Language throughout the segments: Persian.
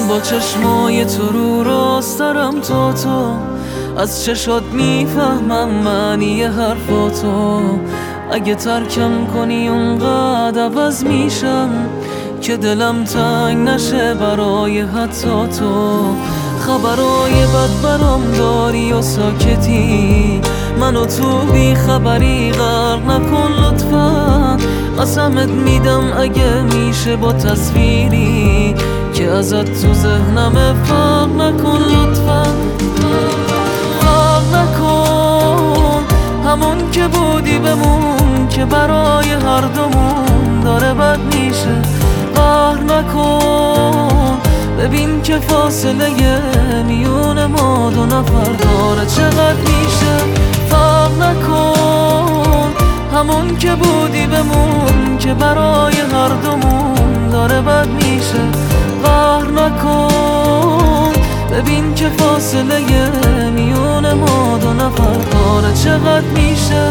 با چشمای تو رو راست دارم تو از چشات میفهمم معنی حرفاتو. اگه ترکم کنی اونقدر عوض میشم که دلم تنگ نشه برای حتی تو. خبرای بد برام داری و ساکتی، منو تو بی خبری غرق نکن لطفا. قسمت میدم اگه میشه با تصویری که ازت تو ذهنم فرق نکن لطفا. فرق نکن، همون که بودی بمون که برای هر دومون داره بد میشه. قهر نکن، ببین که فاصله میون ما دو نفر داره چقدر میشه. فرق نکن، همون که بودی بمون که برای هر دومون داره بد میشه. قهر نکن، ببین که فاصله میون ما دو نفر داره چقدر میشه.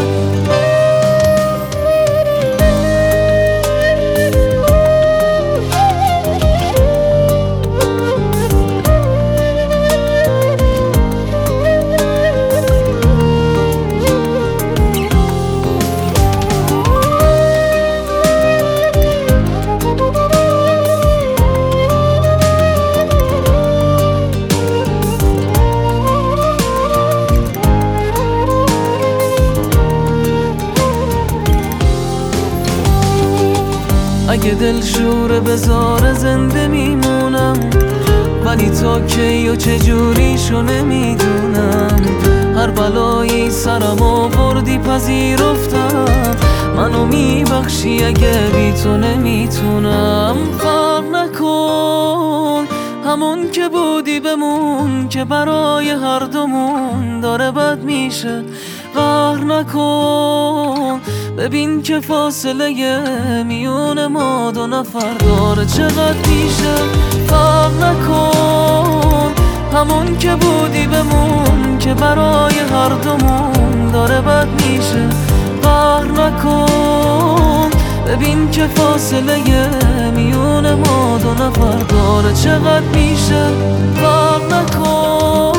اگه دل شوره بذاره زنده میمونم، ولی تا کی و چجوریشو نمیدونم. هر بلایی سرم آوردی پذیرفتم، منو میبخشی اگه بی تو نمیتونم. فرق نکن، همون که بودی بمون که برای هر دومون داره بد میشه. قهر نکن، ببین که فاصله میون ما دو نفر داره چقدر میشه. فرق نکن، همون که بودی بمون که برای هر دومون داره بد میشه. قهر نکن، ببین که فاصله میون ما دو نفر داره چقدر میشه. فرق نکن.